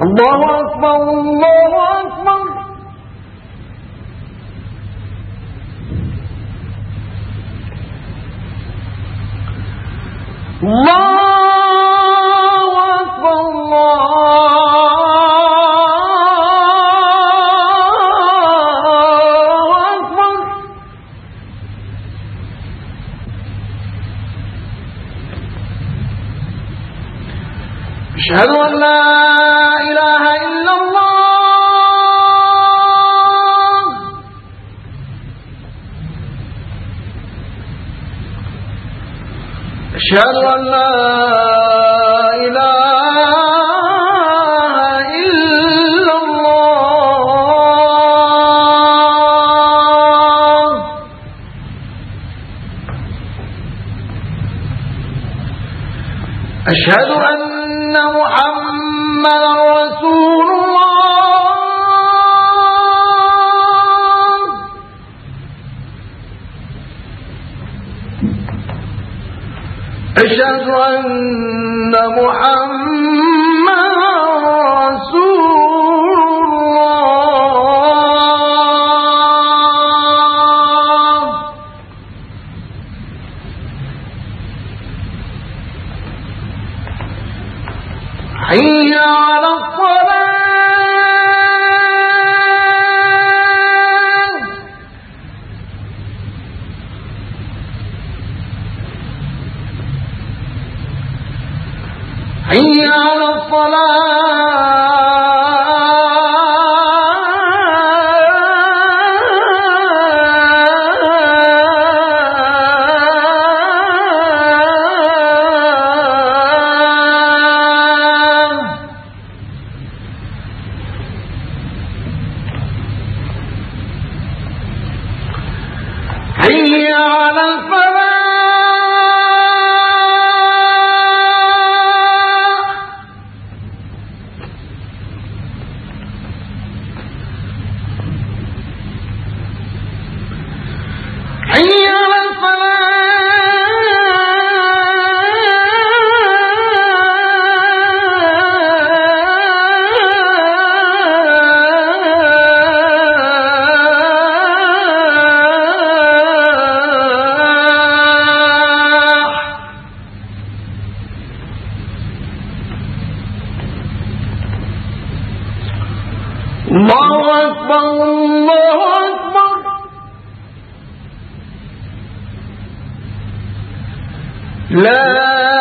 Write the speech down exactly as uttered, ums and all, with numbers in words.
الله أكبر الله أكبر الله أكبر الله أكبر أشهد أن لا إله إلا الله أشهد أن لا إله إلا الله أشهد أن محمدا رسول الله أشهد أن محمدا رسول الله حي على الصلاة حي على حي على الفلاح حي على الله أكبر الله أكبر لا